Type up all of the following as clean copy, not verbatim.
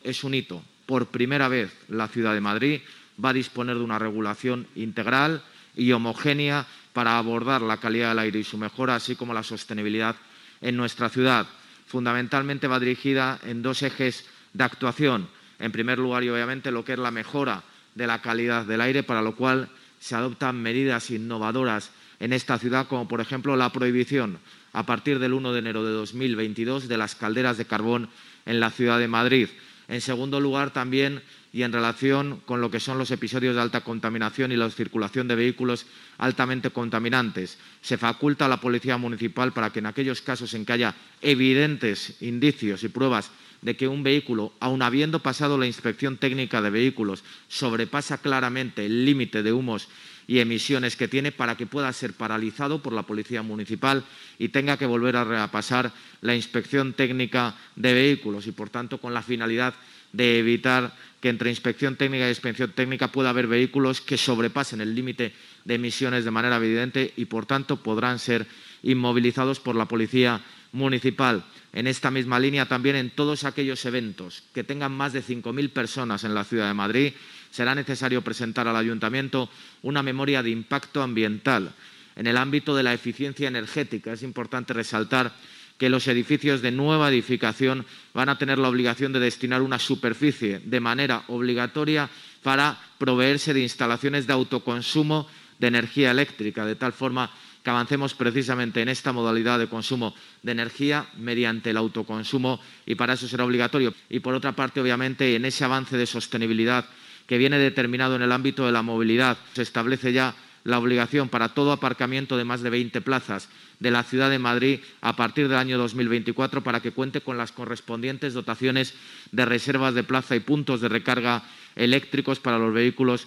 Es un hito. Por primera vez, la Ciudad de Madrid va a disponer de una regulación integral y homogénea para abordar la calidad del aire y su mejora, así como la sostenibilidad en nuestra ciudad. Fundamentalmente va dirigida en dos ejes de actuación. En primer lugar, y obviamente, lo que es la mejora de la calidad del aire, para lo cual se adoptan medidas innovadoras en esta ciudad, como por ejemplo la prohibición a partir del 1 de enero de 2022 de las calderas de carbón en la ciudad de Madrid. En segundo lugar, también, y en relación con lo que son los episodios de alta contaminación y la circulación de vehículos altamente contaminantes, se faculta a la Policía Municipal para que en aquellos casos en que haya evidentes indicios y pruebas de que un vehículo, aun habiendo pasado la inspección técnica de vehículos, sobrepasa claramente el límite de humos y emisiones que tiene, para que pueda ser paralizado por la Policía Municipal y tenga que volver a repasar la inspección técnica de vehículos y, por tanto, con la finalidad de evitar que entre inspección técnica y inspección técnica pueda haber vehículos que sobrepasen el límite de emisiones de manera evidente y, por tanto, podrán ser inmovilizados por la Policía Municipal. En esta misma línea, también en todos aquellos eventos que tengan más de 5.000 personas en la Ciudad de Madrid, será necesario presentar al Ayuntamiento una memoria de impacto ambiental. En el ámbito de la eficiencia energética, es importante resaltar que los edificios de nueva edificación van a tener la obligación de destinar una superficie de manera obligatoria para proveerse de instalaciones de autoconsumo de energía eléctrica, de tal forma que avancemos precisamente en esta modalidad de consumo de energía mediante el autoconsumo, y para eso será obligatorio. Y, por otra parte, obviamente, en ese avance de sostenibilidad que viene determinado en el ámbito de la movilidad, se establece ya la obligación para todo aparcamiento de más de 20 plazas de la Ciudad de Madrid a partir del año 2024 para que cuente con las correspondientes dotaciones de reservas de plaza y puntos de recarga eléctricos para los vehículos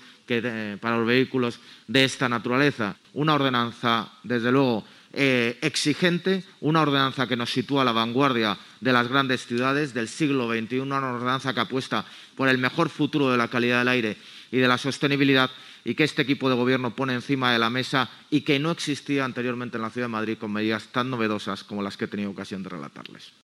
de esta naturaleza. Una ordenanza, desde luego, exigente, una ordenanza que nos sitúa a la vanguardia de las grandes ciudades del siglo XXI, una ordenanza que apuesta por el mejor futuro de la calidad del aire y de la sostenibilidad, y que este equipo de gobierno pone encima de la mesa y que no existía anteriormente en la Ciudad de Madrid con medidas tan novedosas como las que he tenido ocasión de relatarles.